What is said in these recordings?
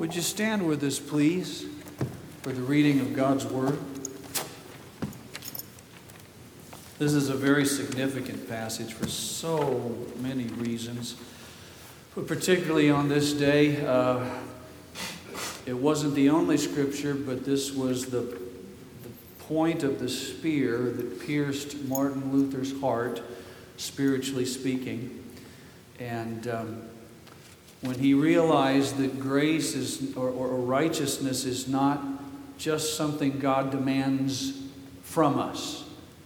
Would you stand with us, please, for the reading of God's Word? This is a very significant passage for so many reasons, but particularly on this day, it wasn't the only scripture, but this was the point of the spear that pierced Martin Luther's heart, spiritually speaking. And when he realized that grace is or righteousness is not just something God demands from us,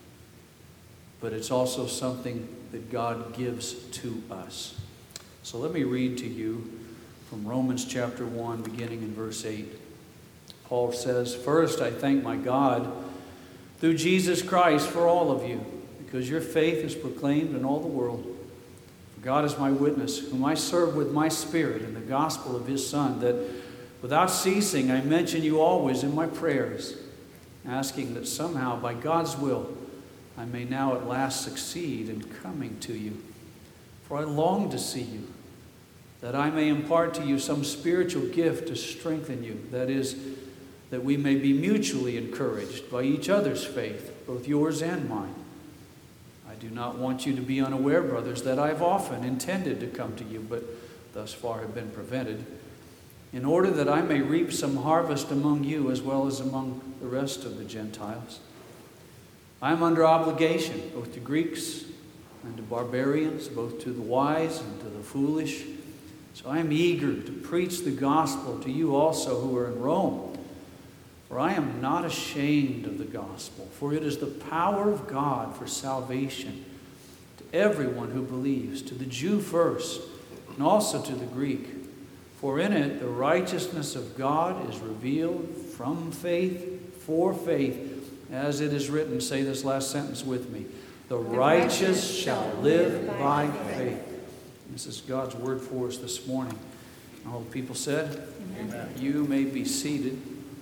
but it's also something that God gives to us. So let me read to you from Romans chapter 1, beginning in verse 8. Paul says, "First, I thank my God through Jesus Christ for all of you, because your faith is proclaimed in all the world. For God is my witness, whom I serve with my spirit in the gospel of his Son, that without ceasing I mention you always in my prayers, asking that somehow by God's will I may now at last succeed in coming to you. For I long to see you, that I may impart to you some spiritual gift to strengthen you, that is, that we may be mutually encouraged by each other's faith, both yours and mine. I do not want you to be unaware, brothers, that I've often intended to come to you, but thus far have been prevented, in order that I may reap some harvest among you as well as among the rest of the Gentiles. I am under obligation, both to Greeks and to barbarians, both to the wise and to the foolish. So I am eager to preach the gospel to you also who are in Rome. For I am not ashamed of the gospel, for it is the power of God for salvation to everyone who believes, to the Jew first, and also to the Greek. For in it the righteousness of God is revealed from faith for faith, as it is written." Say this last sentence with me. "The righteous shall live by faith." This is God's word for us this morning. All the people said, Amen. You may be seated.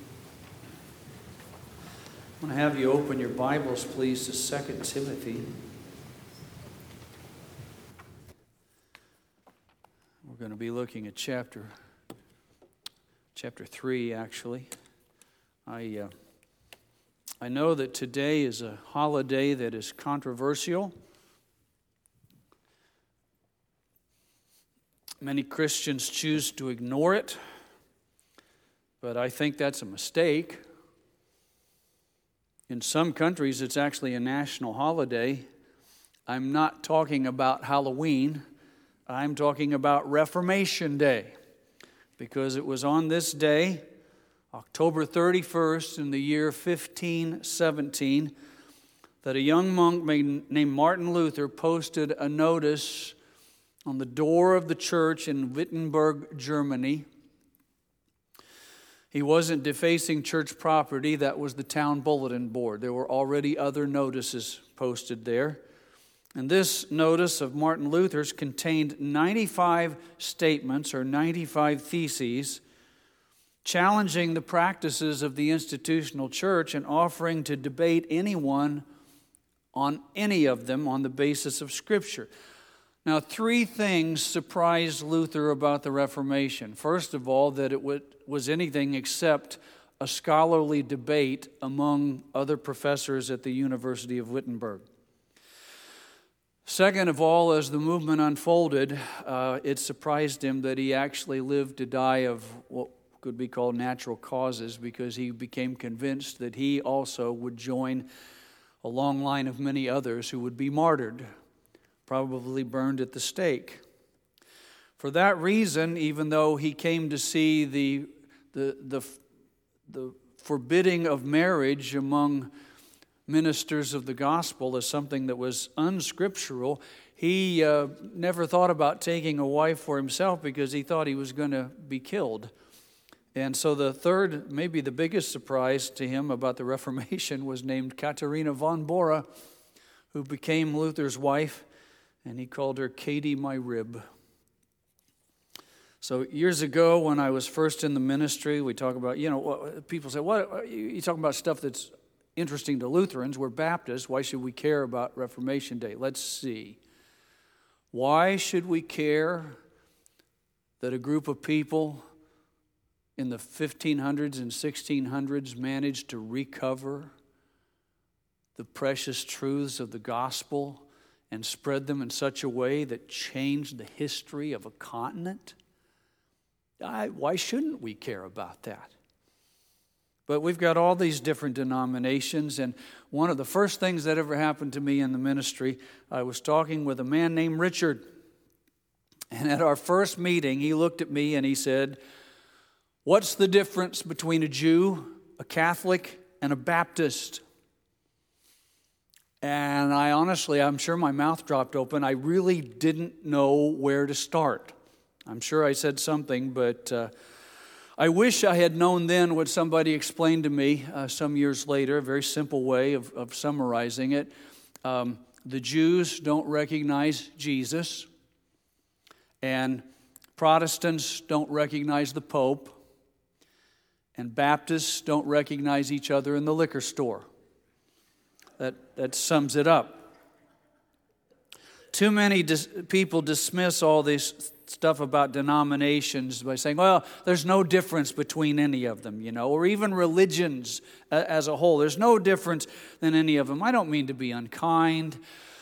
I want to have you open your Bibles, please, to 2 Timothy. We're going to be looking at chapter 3, actually. I know that today is a holiday that is controversial. Many Christians choose to ignore it, but I think that's a mistake. In some countries, it's actually a national holiday. I'm not talking about Halloween. I'm talking about Reformation Day, because it was on this day, October 31st, in the year 1517, that a young monk named Martin Luther posted a notice on the door of the church in Wittenberg, Germany. He wasn't defacing church property. That was the town bulletin board. There were already other notices posted there. And this notice of Martin Luther's contained 95 statements or 95 theses challenging the practices of the institutional church and offering to debate anyone on any of them on the basis of Scripture. Now, three things surprised Luther about the Reformation. First of all, that it was anything except a scholarly debate among other professors at the University of Wittenberg. Second of all, as the movement unfolded, it surprised him that he actually lived to die of what could be called natural causes, because he became convinced that he also would join a long line of many others who would be martyred, probably burned at the stake. For that reason, even though he came to see the forbidding of marriage among ministers of the gospel as something that was unscriptural, he never thought about taking a wife for himself because he thought he was going to be killed. And so the third, maybe the biggest surprise to him about the Reformation was named Katharina von Bora, who became Luther's wife, and he called her Katie my rib. So years ago, when I was first in the ministry, we talk about, people say, "What you talking about stuff that's interesting to Lutherans? We're Baptists. Why should we care about Reformation Day?" Let's see. Why should we care that a group of people in the 1500s and 1600s managed to recover the precious truths of the gospel and spread them in such a way that changed the history of a continent? Why shouldn't we care about that? But we've got all these different denominations, and one of the first things that ever happened to me in the ministry, I was talking with a man named Richard. And at our first meeting, he looked at me and he said, "What's the difference between a Jew, a Catholic, and a Baptist?" And I'm sure my mouth dropped open. I really didn't know where to start. I'm sure I said something, but I wish I had known then what somebody explained to me some years later, a very simple way of summarizing it. The Jews don't recognize Jesus, and Protestants don't recognize the Pope, and Baptists don't recognize each other in the liquor store. That sums it up. Too many people dismiss all this stuff about denominations by saying, well, there's no difference between any of them, or even religions as a whole. There's no difference in any of them. I don't mean to be unkind,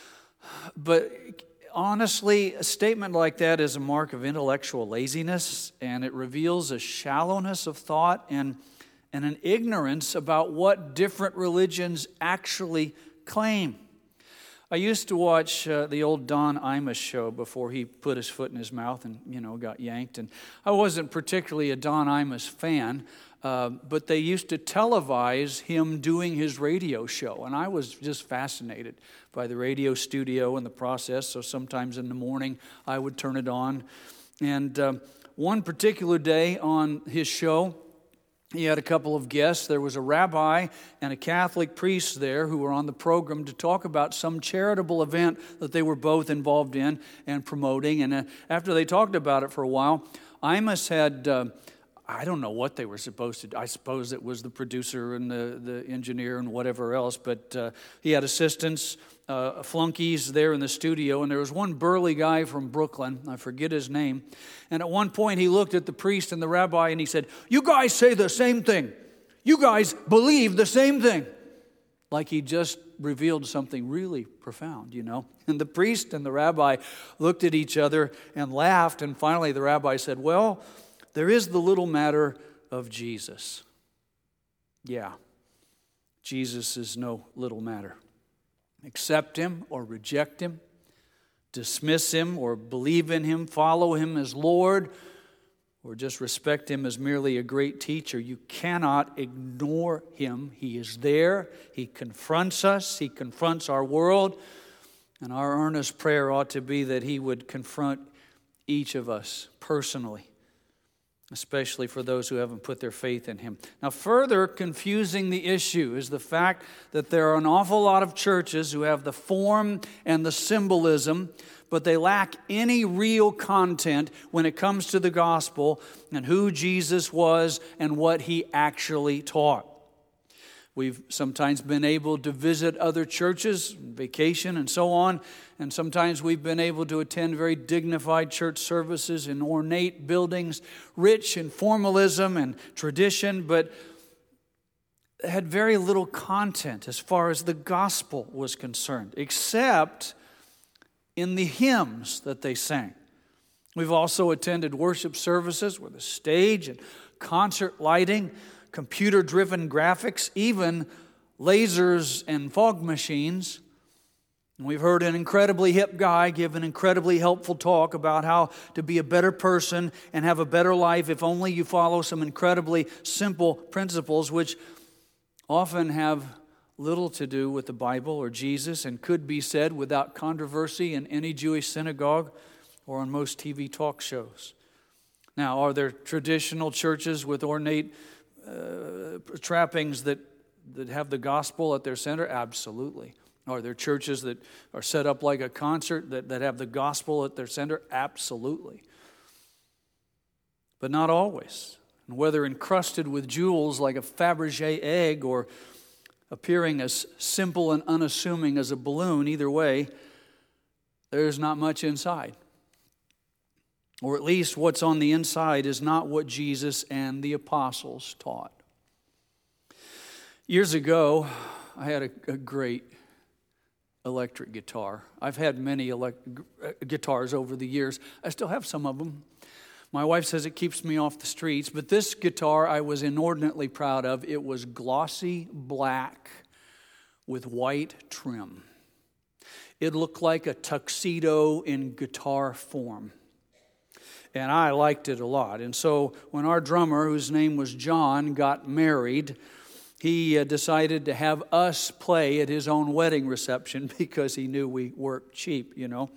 but honestly, a statement like that is a mark of intellectual laziness, and it reveals a shallowness of thought and an ignorance about what different religions actually claim. I used to watch the old Don Imus show before he put his foot in his mouth and, got yanked. And I wasn't particularly a Don Imus fan, but they used to televise him doing his radio show. And I was just fascinated by the radio studio and the process. So sometimes in the morning I would turn it on. And one particular day on his show, he had a couple of guests. There was a rabbi and a Catholic priest there who were on the program to talk about some charitable event that they were both involved in and promoting. And after they talked about it for a while, Imus had, I don't know what they were supposed to do. I suppose it was the producer and the engineer and whatever else, but he had assistants, flunkies there in the studio, and there was one burly guy from Brooklyn, I forget his name, and at one point he looked at the priest and the rabbi and he said, "You guys say the same thing. You guys believe the same thing." Like he just revealed something really profound, And the priest and the rabbi looked at each other and laughed, and finally the rabbi said, "Well, there is the little matter of Jesus." Yeah, Jesus is no little matter. Accept him or reject him, dismiss him or believe in him, follow him as Lord, or just respect him as merely a great teacher. You cannot ignore him. He is there. He confronts us. He confronts our world. And our earnest prayer ought to be that he would confront each of us personally, especially for those who haven't put their faith in him. Now, further confusing the issue is the fact that there are an awful lot of churches who have the form and the symbolism, but they lack any real content when it comes to the gospel and who Jesus was and what he actually taught. We've sometimes been able to visit other churches, vacation and so on, and sometimes we've been able to attend very dignified church services in ornate buildings, rich in formalism and tradition, but had very little content as far as the gospel was concerned, except in the hymns that they sang. We've also attended worship services where the stage and concert lighting, computer-driven graphics, even lasers and fog machines. And we've heard an incredibly hip guy give an incredibly helpful talk about how to be a better person and have a better life if only you follow some incredibly simple principles, which often have little to do with the Bible or Jesus and could be said without controversy in any Jewish synagogue or on most TV talk shows. Now, are there traditional churches with ornate trappings that have the gospel at their center? Absolutely. Are there churches that are set up like a concert that have the gospel at their center? Absolutely. But not always. And whether encrusted with jewels like a Fabergé egg or appearing as simple and unassuming as a balloon, either way, there's not much inside. or at least what's on the inside, is not what Jesus and the apostles taught. Years ago, I had a great electric guitar. I've had many guitars over the years. I still have some of them. My wife says it keeps me off the streets, but this guitar I was inordinately proud of. It was glossy black with white trim. It looked like a tuxedo in guitar form. And I liked it a lot. And so when our drummer, whose name was John, got married, he decided to have us play at his own wedding reception because he knew we worked cheap,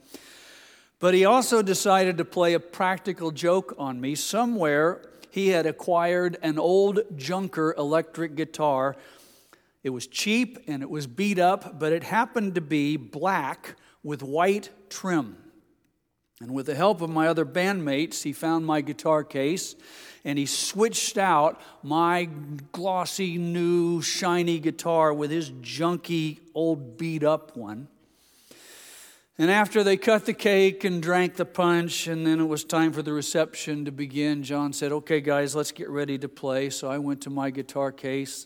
But he also decided to play a practical joke on me. Somewhere he had acquired an old junker electric guitar. It was cheap and it was beat up, but it happened to be black with white trim. And with the help of my other bandmates, he found my guitar case and he switched out my glossy, new, shiny guitar with his junky, old, beat-up one. And after they cut the cake and drank the punch, and then it was time for the reception to begin, John said, "Okay, guys, let's get ready to play." So I went to my guitar case.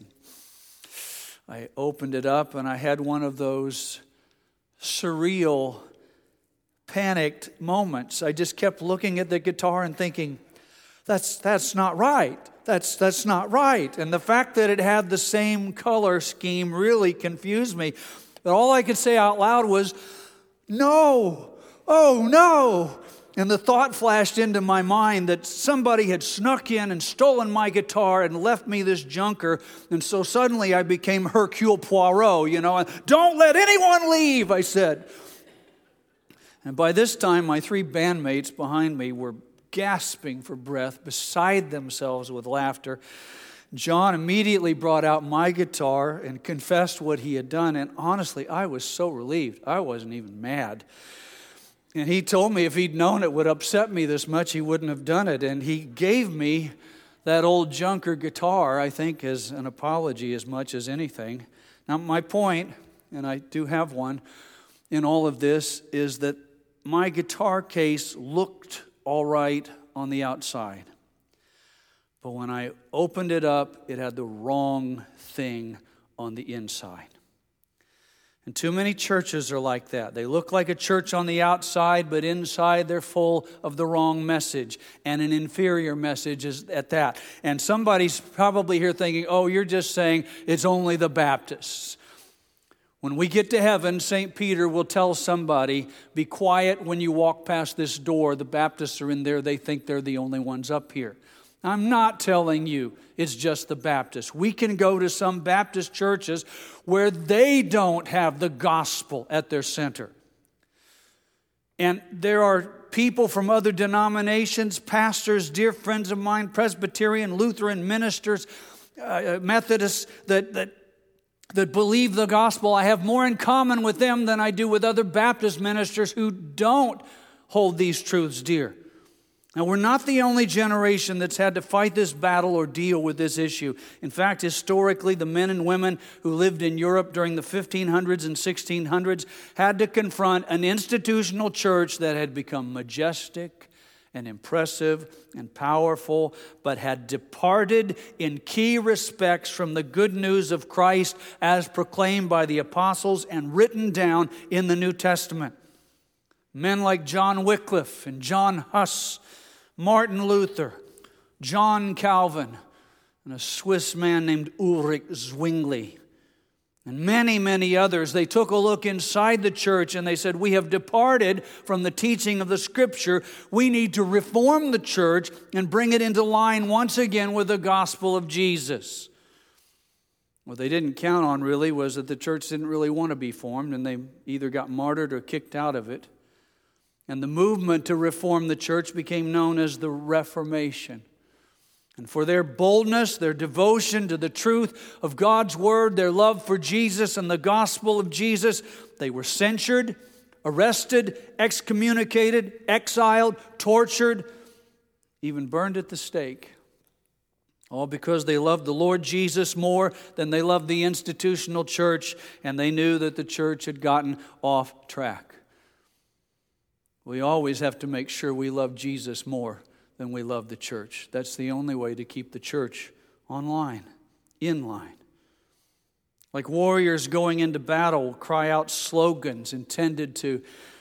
I opened it up, and I had one of those surreal, panicked moments. I just kept looking at the guitar and thinking, That's not right. That's not right. And the fact that it had the same color scheme really confused me. But all I could say out loud was, "No! Oh, no!" And the thought flashed into my mind that somebody had snuck in and stolen my guitar and left me this junker. And so suddenly I became Hercule Poirot, "Don't let anyone leave," I said. And by this time, my three bandmates behind me were gasping for breath, beside themselves with laughter. John immediately brought out my guitar and confessed what he had done. And honestly, I was so relieved. I wasn't even mad. And he told me if he'd known it would upset me this much, he wouldn't have done it. And he gave me that old junker guitar, I think, as an apology as much as anything. Now, my point, and I do have one in all of this, is that my guitar case looked all right on the outside. But when I opened it up, it had the wrong thing on the inside. And too many churches are like that. They look like a church on the outside, but inside they're full of the wrong message, and an inferior message is at that. And somebody's probably here thinking, "Oh, you're just saying it's only the Baptists." When we get to heaven, St. Peter will tell somebody, "Be quiet when you walk past this door. The Baptists are in there. They think they're the only ones up here." I'm not telling you it's just the Baptists. We can go to some Baptist churches where they don't have the gospel at their center. And there are people from other denominations, pastors, dear friends of mine, Presbyterian, Lutheran ministers, Methodists, that believe the gospel. I have more in common with them than I do with other Baptist ministers who don't hold these truths dear. Now, we're not the only generation that's had to fight this battle or deal with this issue. In fact, historically, the men and women who lived in Europe during the 1500s and 1600s had to confront an institutional church that had become majestic and impressive and powerful, but had departed in key respects from the good news of Christ as proclaimed by the apostles and written down in the New Testament. Men like John Wycliffe and John Huss, Martin Luther, John Calvin, and a Swiss man named Ulrich Zwingli, and many, many others. They took a look inside the church and they said, "We have departed from the teaching of the Scripture. We need to reform the church and bring it into line once again with the gospel of Jesus." What they didn't count on really was that the church didn't really want to be formed, and they either got martyred or kicked out of it. And the movement to reform the church became known as the Reformation. And for their boldness, their devotion to the truth of God's Word, their love for Jesus and the gospel of Jesus, they were censured, arrested, excommunicated, exiled, tortured, even burned at the stake. All because they loved the Lord Jesus more than they loved the institutional church, and they knew that the church had gotten off track. We always have to make sure we love Jesus more than we love the church. That's the only way to keep the church online, in line. Like warriors going into battle, cry out slogans intended to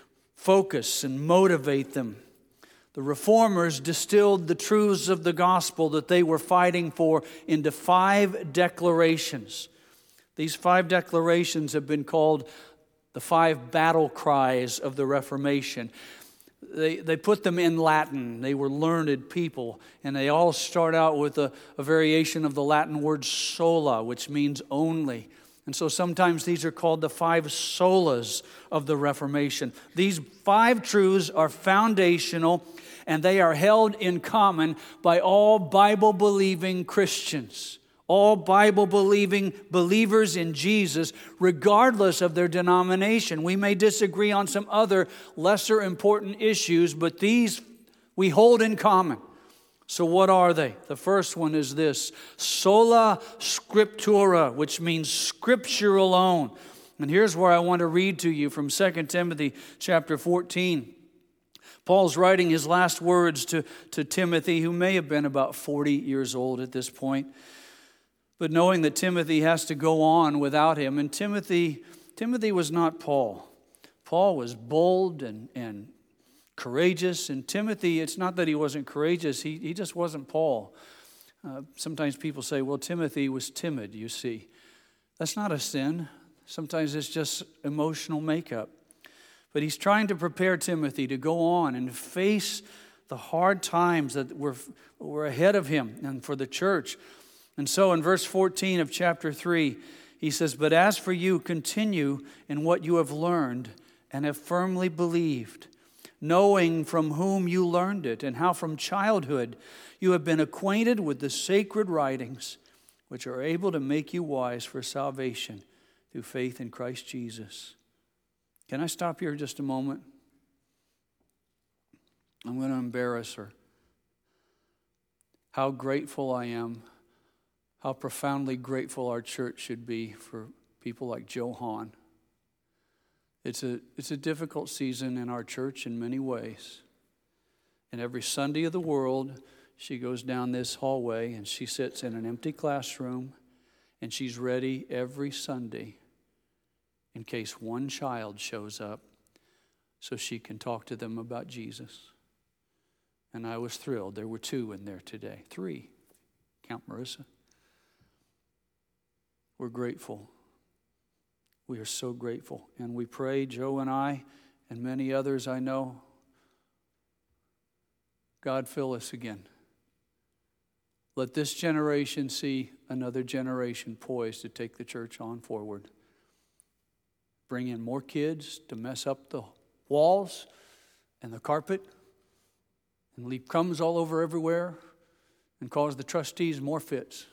focus and motivate them. The reformers distilled the truths of the gospel that they were fighting for into 5 declarations. These 5 declarations have been called the 5 battle cries of the Reformation. They put them in Latin. They were learned people, and they all start out with a variation of the Latin word sola, which means only. And so sometimes these are called the 5 solas of the Reformation. These 5 truths are foundational, and they are held in common by all Bible-believing Christians, all Bible-believing believers in Jesus, regardless of their denomination. We may disagree on some other lesser important issues, but these we hold in common. So what are they? The first one is this: sola scriptura, which means Scripture alone. And here's where I want to read to you from 2 Timothy chapter 14. Paul's writing his last words to Timothy, who may have been about 40 years old at this point. But knowing that Timothy has to go on without him, and Timothy was not Paul. Paul was bold and courageous, and Timothy, it's not that he wasn't courageous, he just wasn't Paul. Sometimes people say, well, Timothy was timid, you see. That's not a sin. Sometimes it's just emotional makeup. But he's trying to prepare Timothy to go on and face the hard times that were ahead of him and for the church. And so in verse 14 of chapter 3, he says, "But as for you, continue in what you have learned and have firmly believed, knowing from whom you learned it, and how from childhood you have been acquainted with the sacred writings, which are able to make you wise for salvation through faith in Christ Jesus." Can I stop here just a moment? I'm going to embarrass her. How grateful I am, how profoundly grateful our church should be for people like Joe Hahn. It's a difficult season in our church in many ways. And every Sunday of the world, she goes down this hallway and she sits in an empty classroom, and she's ready every Sunday in case one child shows up so she can talk to them about Jesus. And I was thrilled. There were 2 in there today. 3. Count Marissa. We're grateful. We are so grateful. And we pray, Joe and I, and many others I know, God, fill us again. Let this generation see another generation poised to take the church on forward. Bring in more kids to mess up the walls and the carpet and leave crumbs all over everywhere and cause the trustees more fits.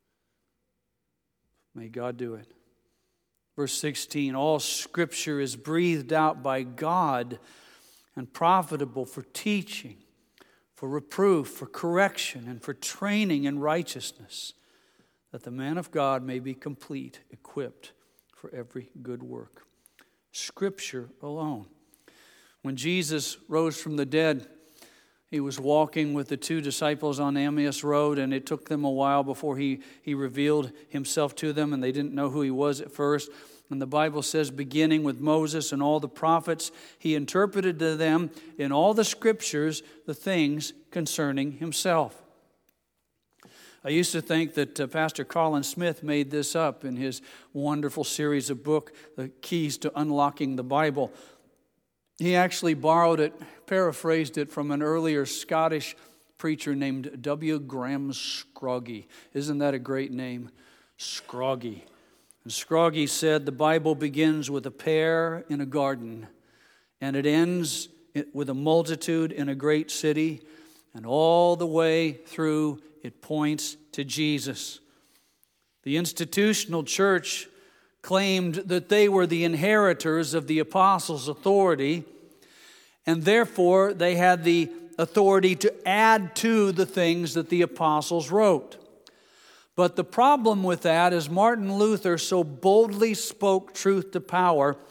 May God do it. Verse 16, all Scripture is breathed out by God and profitable for teaching, for reproof, for correction, and for training in righteousness, that the man of God may be complete, equipped for every good work. Scripture alone. When Jesus rose from the dead, he was walking with the 2 disciples on Emmaus Road, and it took them a while before he revealed himself to them, and they didn't know who he was at first. And the Bible says, beginning with Moses and all the prophets, he interpreted to them in all the Scriptures the things concerning himself. I used to think that Pastor Colin Smith made this up in his wonderful series of book, The Keys to Unlocking the Bible. He actually borrowed it, paraphrased it from an earlier Scottish preacher named W. Graham Scroggie. Isn't that a great name? Scroggie. And Scroggie said the Bible begins with a pear in a garden, and it ends with a multitude in a great city, and all the way through it points to Jesus. The institutional church claimed that they were the inheritors of the apostles' authority, and therefore they had the authority to add to the things that the apostles wrote. But the problem with that is Martin Luther so boldly spoke truth to power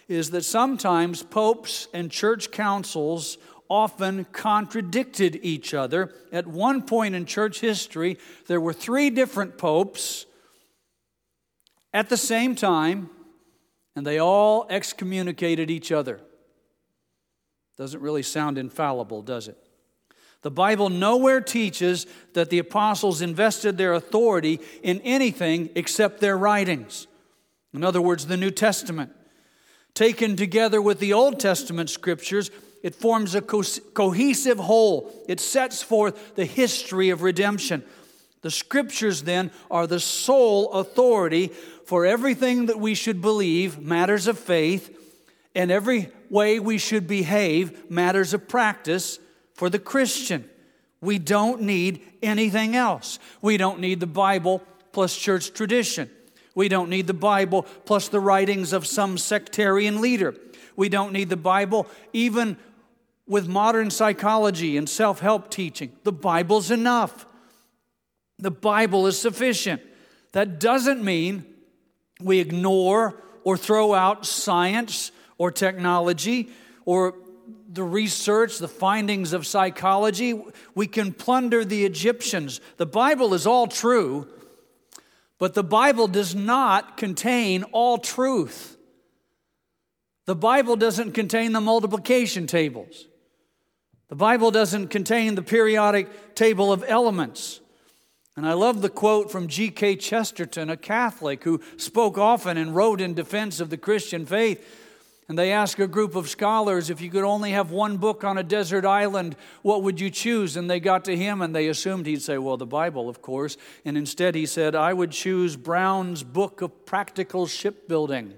is that sometimes popes and church councils often contradicted each other. At one point in church history, there were 3 different popes at the same time, and they all excommunicated each other. Doesn't really sound infallible, does it? The Bible nowhere teaches that the apostles invested their authority in anything except their writings. In other words, the New Testament. Taken together with the Old Testament scriptures, it forms a cohesive whole. It sets forth the history of redemption. The scriptures then are the sole authority for everything that we should believe, matters of faith, and every way we should behave, matters of practice for the Christian. We don't need anything else. We don't need the Bible plus church tradition. We don't need the Bible plus the writings of some sectarian leader. We don't need the Bible even with modern psychology and self-help teaching. The Bible's enough. The Bible is sufficient. That doesn't mean we ignore or throw out science or technology or the research, the findings of psychology. We can plunder the Egyptians. The Bible is all true, but the Bible does not contain all truth. The Bible doesn't contain the multiplication tables. The Bible doesn't contain the periodic table of elements. And I love the quote from G.K. Chesterton, a Catholic who spoke often and wrote in defense of the Christian faith. And they asked a group of scholars, if you could only have one book on a desert island, what would you choose? And they got to him and they assumed he'd say, well, the Bible, of course. And instead he said, I would choose Brown's Book of Practical Shipbuilding.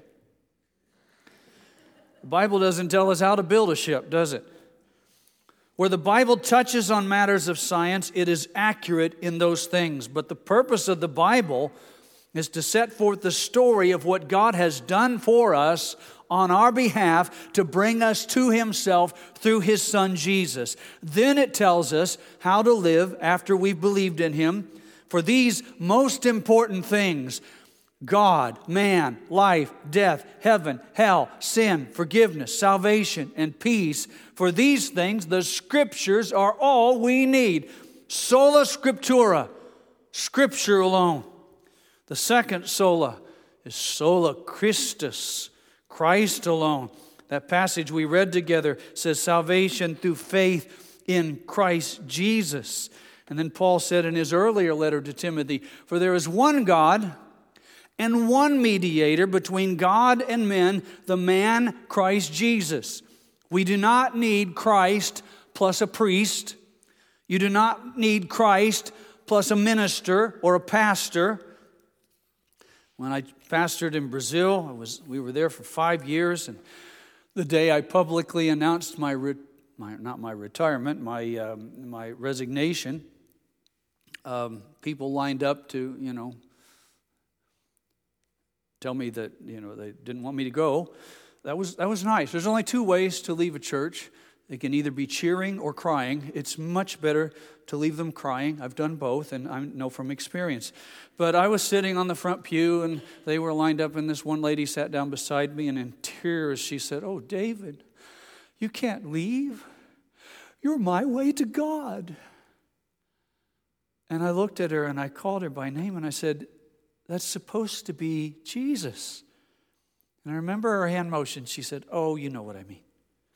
The Bible doesn't tell us how to build a ship, does it? Where the Bible touches on matters of science, it is accurate in those things. But the purpose of the Bible is to set forth the story of what God has done for us on our behalf to bring us to Himself through His Son Jesus. Then it tells us how to live after we've believed in Him. For these most important things, God, man, life, death, heaven, hell, sin, forgiveness, salvation, and peace. For these things, the Scriptures are all we need. Sola Scriptura, Scripture alone. The second sola is sola Christus, Christ alone. That passage we read together says salvation through faith in Christ Jesus. And then Paul said in his earlier letter to Timothy, for there is one God and one mediator between God and men, the man Christ Jesus. We do not need Christ plus a priest. You do not need Christ plus a minister or a pastor. When I pastored in Brazil, we were there for 5 years, and the day I publicly announced my resignation, people lined up to, tell me that, they didn't want me to go. That was nice. There's only 2 ways to leave a church. They can either be cheering or crying. It's much better to leave them crying. I've done both, and I know from experience. But I was sitting on the front pew, and they were lined up, and this one lady sat down beside me, and in tears she said, "Oh, David, you can't leave. You're my way to God." And I looked at her, and I called her by name, and I said, "That's supposed to be Jesus." And I remember her hand motion. She said, "Oh, you know what I mean."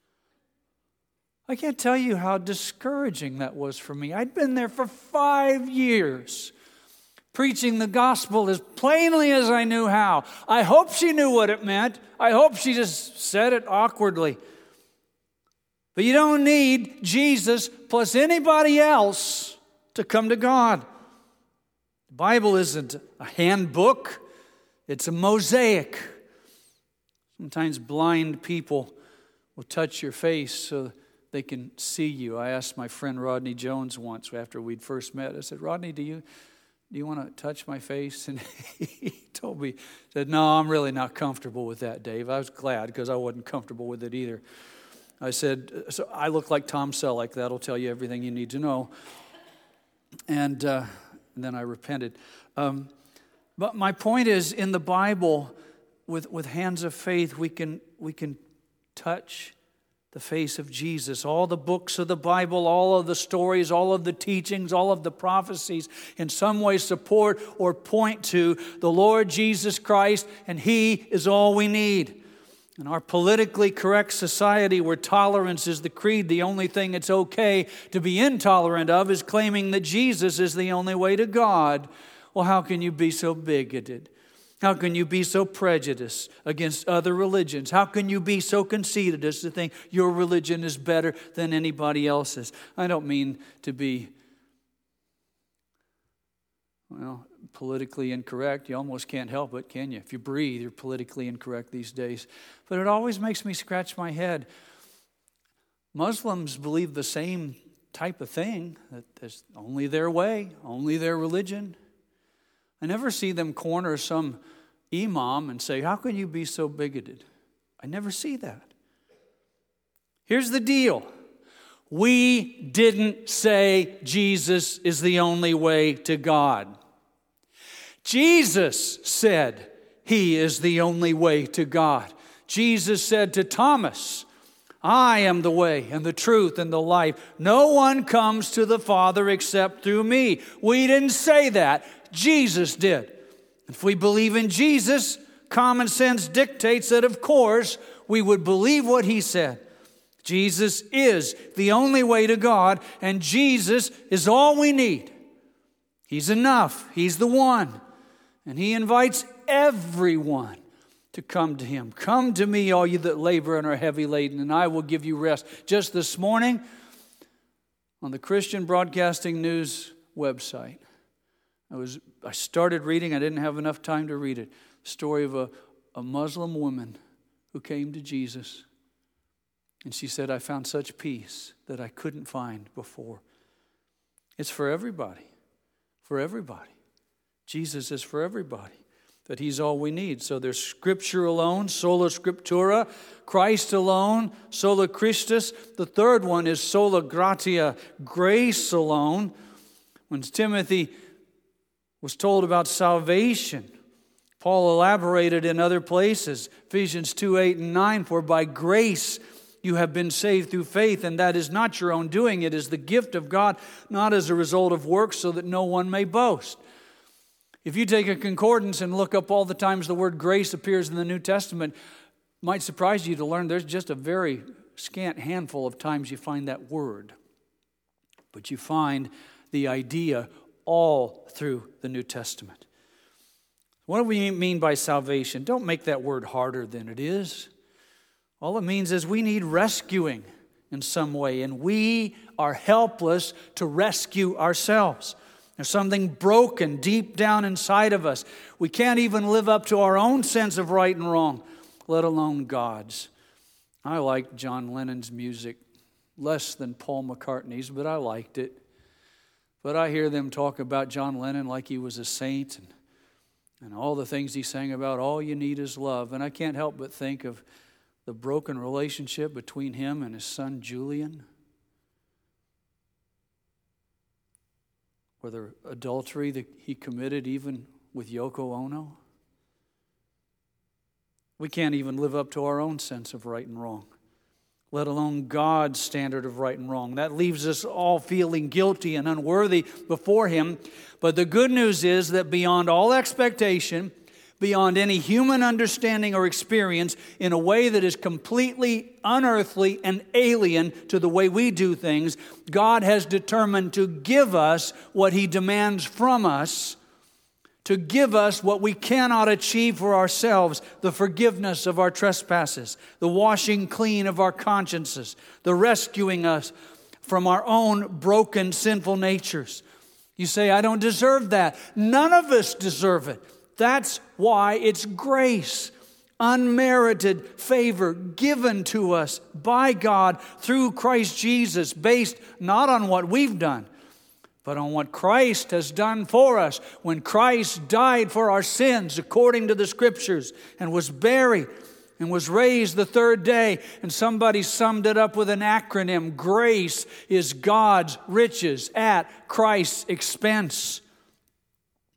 I can't tell you how discouraging that was for me. I'd been there for 5 years, preaching the gospel as plainly as I knew how. I hope she knew what it meant. I hope she just said it awkwardly. But you don't need Jesus plus anybody else to come to God. The Bible isn't a handbook. It's a mosaic. Sometimes blind people will touch your face so they can see you. I asked my friend Rodney Jones once after we'd first met. I said, "Rodney, do you want to touch my face?" And he told me, said, "No, I'm really not comfortable with that, Dave." I was glad because I wasn't comfortable with it either. I said, "So I look like Tom Selleck. That'll tell you everything you need to know." And then I repented. But my point is, in the Bible, with hands of faith, we can touch the face of Jesus. All the books of the Bible, all of the stories, all of the teachings, all of the prophecies in some way support or point to the Lord Jesus Christ, and He is all we need. In our politically correct society where tolerance is the creed, the only thing it's okay to be intolerant of is claiming that Jesus is the only way to God. Well, how can you be so bigoted? How can you be so prejudiced against other religions? How can you be so conceited as to think your religion is better than anybody else's? I don't mean to be, politically incorrect. You almost can't help it, can you? If you breathe, you're politically incorrect these days. But it always makes me scratch my head. Muslims believe the same type of thing, that there's only their way, only their religion. I never see them corner some imam and say, how can you be so bigoted? I never see that. Here's the deal. We didn't say Jesus is the only way to God. Jesus said He is the only way to God. Jesus said to Thomas, I am the way and the truth and the life. No one comes to the Father except through me. We didn't say that. Jesus did. If we believe in Jesus, common sense dictates that, of course, we would believe what He said. Jesus is the only way to God, and Jesus is all we need. He's enough. He's the one. And He invites everyone to come to Him. Come to me, all you that labor and are heavy laden, and I will give you rest. Just this morning, on the Christian Broadcasting News website, I started reading. I didn't have enough time to read it. The story of a Muslim woman who came to Jesus. And she said, I found such peace that I couldn't find before. It's for everybody. For everybody. Jesus is for everybody. That He's all we need. So there's Scripture alone, sola scriptura, Christ alone, sola Christus. The third one is sola gratia, grace alone. When Timothy was told about salvation, Paul elaborated in other places. Ephesians 2:8 and 9, for by grace you have been saved through faith, and that is not your own doing. It is the gift of God, not as a result of works, so that no one may boast. If you take a concordance and look up all the times the word grace appears in the New Testament, it might surprise you to learn there's just a very scant handful of times you find that word. But you find the idea all through the New Testament. What do we mean by salvation? Don't make that word harder than it is. All it means is we need rescuing in some way, and we are helpless to rescue ourselves. There's something broken deep down inside of us. We can't even live up to our own sense of right and wrong, let alone God's. I liked John Lennon's music less than Paul McCartney's, but I liked it. But I hear them talk about John Lennon like he was a saint and all the things he sang about, all you need is love. And I can't help but think of the broken relationship between him and his son Julian, or the adultery that he committed even with Yoko Ono. We can't even live up to our own sense of right and wrong, let alone God's standard of right and wrong. That leaves us all feeling guilty and unworthy before Him. But the good news is that beyond all expectation, beyond any human understanding or experience, in a way that is completely unearthly and alien to the way we do things, God has determined to give us what He demands from us, to give us what we cannot achieve for ourselves, the forgiveness of our trespasses, the washing clean of our consciences, the rescuing us from our own broken, sinful natures. You say, I don't deserve that. None of us deserve it. That's why it's grace, unmerited favor given to us by God through Christ Jesus, based not on what we've done, but on what Christ has done for us. When Christ died for our sins according to the Scriptures and was buried and was raised the third day, and somebody summed it up with an acronym, grace is God's riches at Christ's expense.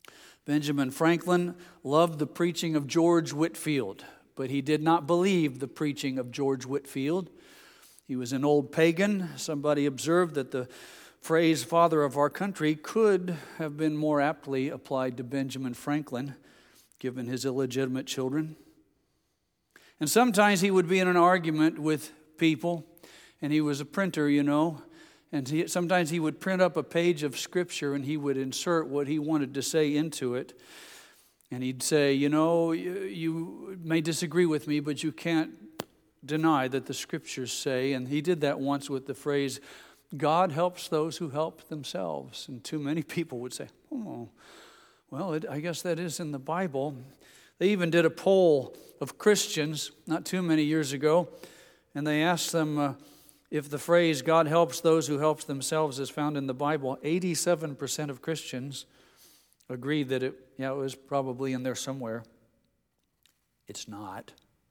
Benjamin Franklin loved the preaching of George Whitefield, but he did not believe the preaching of George Whitefield. He was an old pagan. Somebody observed that the phrase "father of our country" could have been more aptly applied to Benjamin Franklin, given his illegitimate children. And sometimes he would be in an argument with people, and he was a printer, and sometimes he would print up a page of Scripture and he would insert what he wanted to say into it. And he'd say, you may disagree with me, but you can't deny that the Scriptures say, and he did that once with the phrase, "God helps those who help themselves." And too many people would say, "Oh, well, I guess that is in the Bible." They even did a poll of Christians not too many years ago, and they asked them if the phrase "God helps those who help themselves" is found in the Bible. 87% of Christians agreed that it was probably in there somewhere. It's not.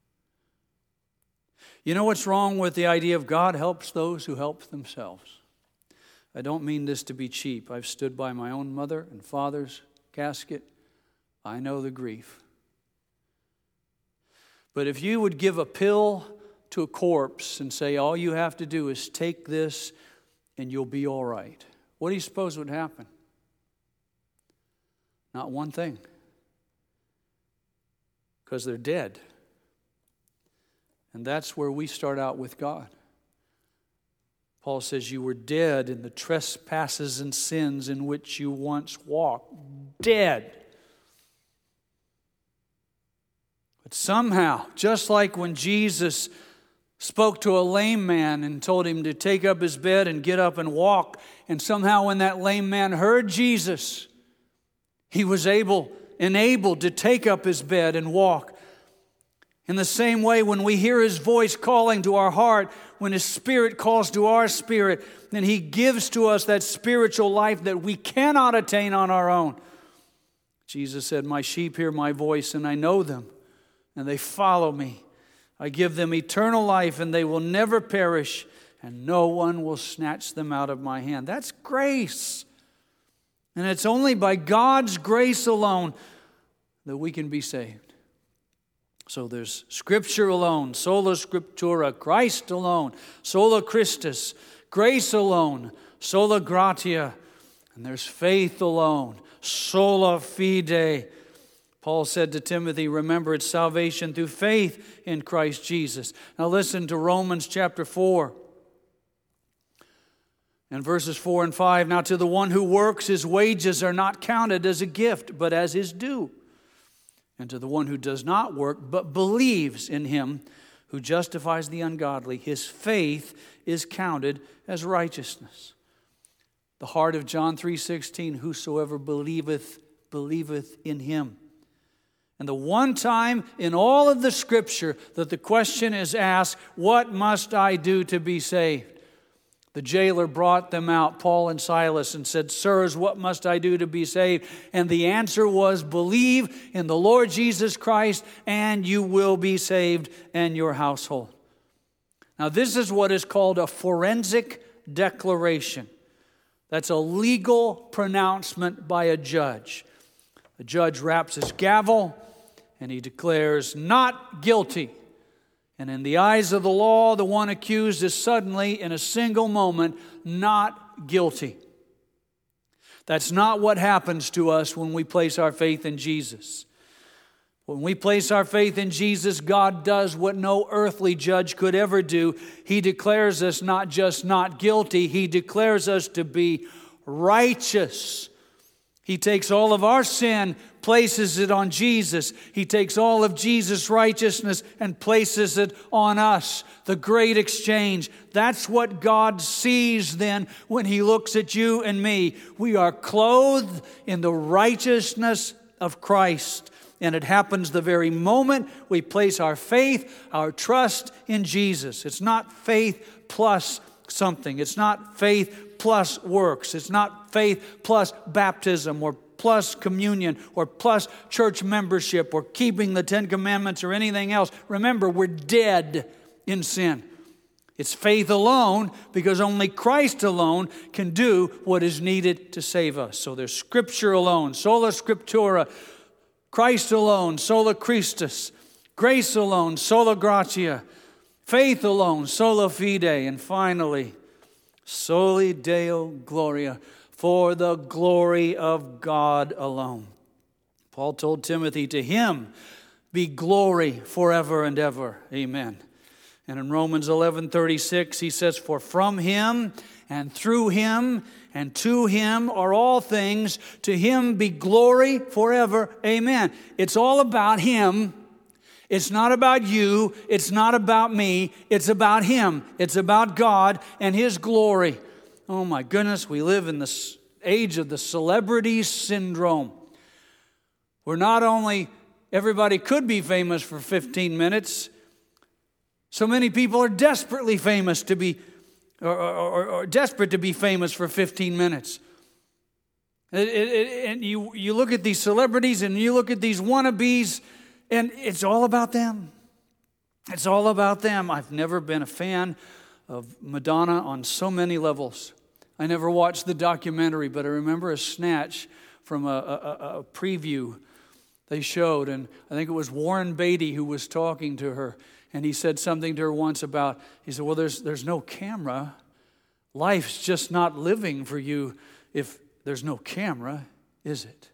You know what's wrong with the idea of God helps those who help themselves? I don't mean this to be cheap. I've stood by my own mother and father's casket. I know the grief. But if you would give a pill to a corpse and say, all you have to do is take this and you'll be all right, what do you suppose would happen? Not one thing. Because they're dead. And that's where we start out with God. Paul says, you were dead in the trespasses and sins in which you once walked. Dead. But somehow, just like when Jesus spoke to a lame man and told him to take up his bed and get up and walk, and somehow when that lame man heard Jesus, he was enabled to take up his bed and walk. In the same way, when we hear His voice calling to our heart, when His Spirit calls to our spirit, then He gives to us that spiritual life that we cannot attain on our own. Jesus said, my sheep hear my voice, and I know them, and they follow me. I give them eternal life, and they will never perish, and no one will snatch them out of my hand. That's grace. And it's only by God's grace alone that we can be saved. So there's Scripture alone, sola scriptura, Christ alone, sola Christus, grace alone, sola gratia, and there's faith alone, sola fide. Paul said to Timothy, remember, it's salvation through faith in Christ Jesus. Now listen to Romans chapter 4 and verses 4 and 5. Now to the one who works, his wages are not counted as a gift, but as his due. And to the one who does not work, but believes in Him who justifies the ungodly, his faith is counted as righteousness. The heart of John 3:16, whosoever believeth in Him. And the one time in all of the Scripture that the question is asked, what must I do to be saved? The jailer brought them out, Paul and Silas, and said, sirs, what must I do to be saved? And the answer was, believe in the Lord Jesus Christ, and you will be saved and your household. Now, this is what is called a forensic declaration. That's a legal pronouncement by a judge. The judge raps his gavel, and he declares, not guilty. And in the eyes of the law, the one accused is suddenly, in a single moment, not guilty. That's not what happens to us when we place our faith in Jesus. When we place our faith in Jesus, God does what no earthly judge could ever do. He declares us not just not guilty, He declares us to be righteous. He takes all of our sin, places it on Jesus. He takes all of Jesus' righteousness and places it on us. The great exchange. That's what God sees then when He looks at you and me. We are clothed in the righteousness of Christ. And it happens the very moment we place our faith, our trust in Jesus. It's not faith plus something. It's not faith plus works. It's not faith plus baptism or plus communion or plus church membership or keeping the Ten Commandments or anything else. Remember, we're dead in sin. It's faith alone, because only Christ alone can do what is needed to save us. So there's Scripture alone, sola scriptura, Christ alone, sola Christus, grace alone, sola gratia, faith alone, sola fide, and finally, soli Deo gloria, for the glory of God alone. Paul told Timothy, to him be glory forever and ever. Amen. And in Romans 11:36, he says, for from him and through him and to him are all things. To him be glory forever. Amen. It's all about him. It's not about you. It's not about me. It's about him. It's about God and his glory. Oh my goodness, we live in the age of the celebrity syndrome. Where not only everybody could be famous for 15 minutes, so many people are desperately famous to be, or desperate to be famous for 15 minutes. And you look at these celebrities and you look at these wannabes, and it's all about them. It's all about them. I've never been a fan of Madonna on so many levels. I never watched the documentary, but I remember a snatch from a preview they showed, and I think it was Warren Beatty who was talking to her, and he said something to her once about, he said, well, there's no camera. Life's just not living for you if there's no camera, is it?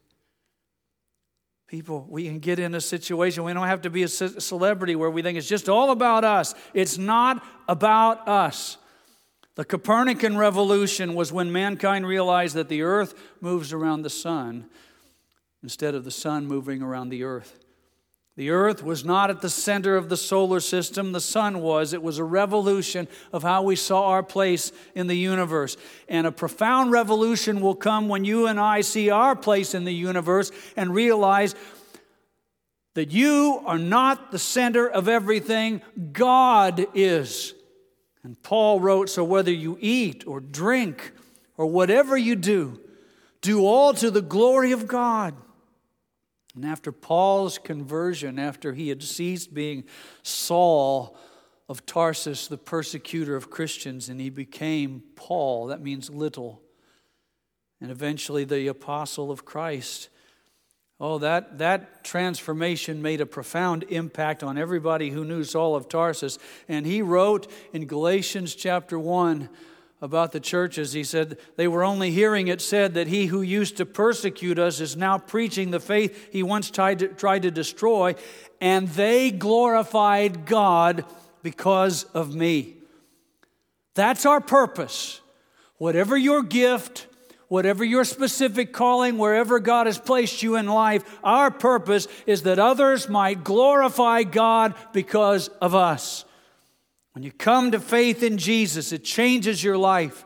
People, we can get in a situation, we don't have to be a celebrity where we think it's just all about us. It's not about us. The Copernican revolution was when mankind realized that the earth moves around the sun instead of the sun moving around the earth. The earth was not at the center of the solar system. The sun was. It was a revolution of how we saw our place in the universe. And a profound revolution will come when you and I see our place in the universe and realize that you are not the center of everything. God is. And Paul wrote, so whether you eat or drink or whatever you do all to the glory of God. And after Paul's conversion, after he had ceased being Saul of Tarsus, the persecutor of Christians, and he became Paul, that means little, and eventually the apostle of Christ. Oh, that transformation made a profound impact on everybody who knew Saul of Tarsus. And he wrote in Galatians chapter 1 about the churches. He said, they were only hearing it said that he who used to persecute us is now preaching the faith he once tried to destroy, and they glorified God because of me. That's our purpose. Whatever your gift, whatever your specific calling, wherever God has placed you in life, our purpose is that others might glorify God because of us. When you come to faith in Jesus, it changes your life.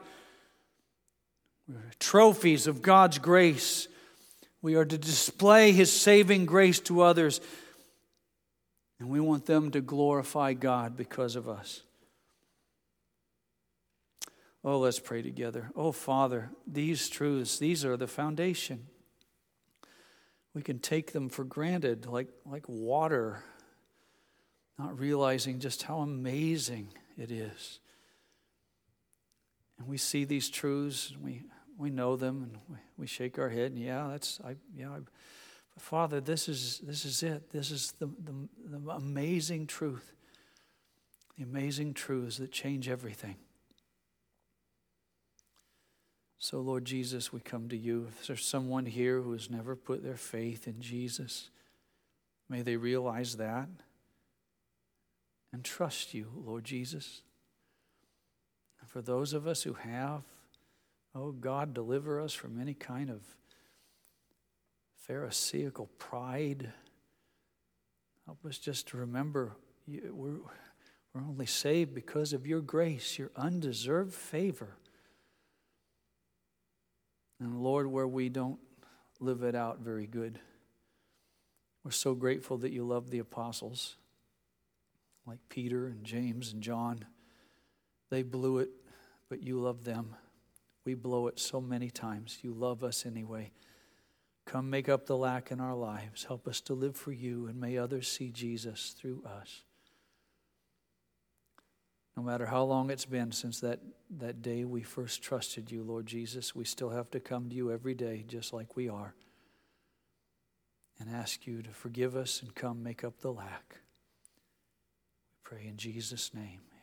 We're trophies of God's grace. We are to display His saving grace to others. And we want them to glorify God because of us. Oh, let's pray together. Oh, Father, these truths, these are the foundation. We can take them for granted like water, not realizing just how amazing it is. And we see these truths, and we know them, and we shake our head, and but Father, this is it. This is the amazing truth. The amazing truths that change everything. So, Lord Jesus, we come to you. If there's someone here who has never put their faith in Jesus, may they realize that and trust you, Lord Jesus. And for those of us who have, oh God, deliver us from any kind of pharisaical pride. Help us just to remember we're only saved because of your grace, your undeserved favor. And Lord, where we don't live it out very good, we're so grateful that you love the apostles, like Peter and James and John. They blew it, but you love them. We blow it so many times. You love us anyway. Come make up the lack in our lives. Help us to live for you, and may others see Jesus through us. No matter how long it's been since that day we first trusted you, Lord Jesus, we still have to come to you every day just like we are and ask you to forgive us and come make up the lack. We pray in Jesus' name.